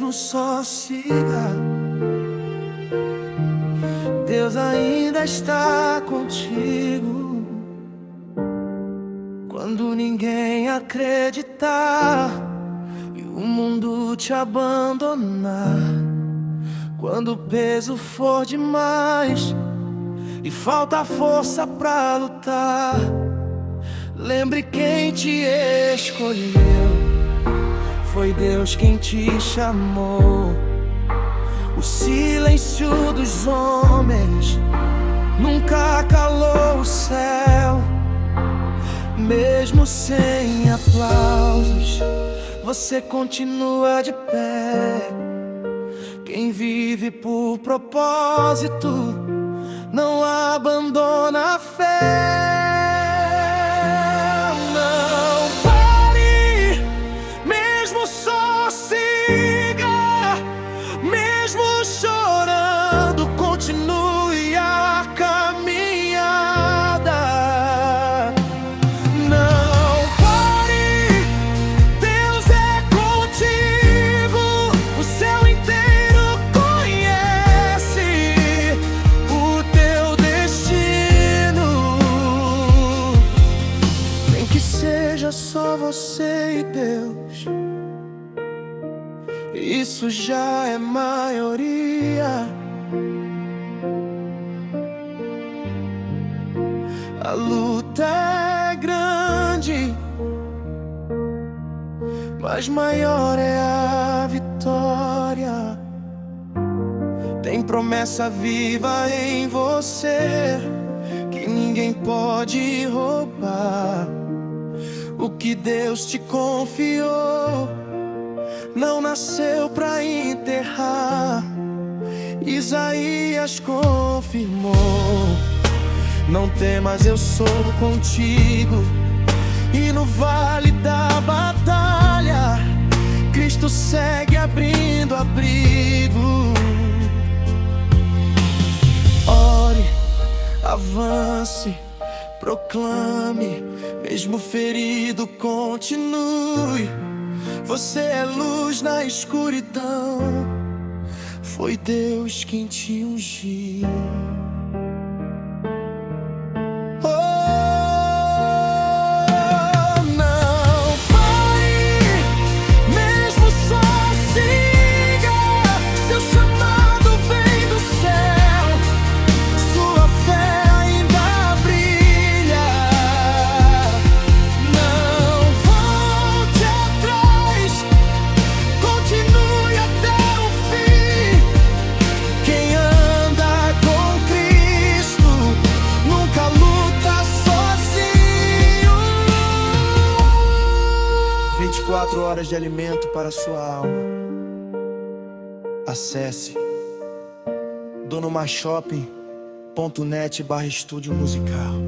mesmo só siga. Deus ainda está contigo. Quando ninguém acreditar e o mundo te abandonar, quando o peso for demais e falta força pra lutar, lembre quem te escolheu. Foi Deus quem te chamou. O silêncio dos homens nunca calou o céu. Mesmo sem aplausos, você continua de pé. Quem vive por propósito não abandona a fé. Não pare, mesmo só siga. Mesmo chorando, continue a caminhada. Não pare, Deus é contigo. O céu inteiro conhece o teu destino. Nem que seja só você e Deus, isso já é maioria. A luta é grande, mas maior é a vitória. Tem promessa viva em você que ninguém pode roubar. O que Deus te confiou não nasceu pra enterrar. Isaías confirmou: não temas, eu sou contigo. E no vale da batalha, Cristo segue abrindo abrigo. Ore, avance, proclame, mesmo ferido, continue. Você é luz na escuridão. Foi Deus quem te ungiu. Horas de alimento para sua alma. Acesse donomachoping.net/estúdio musical.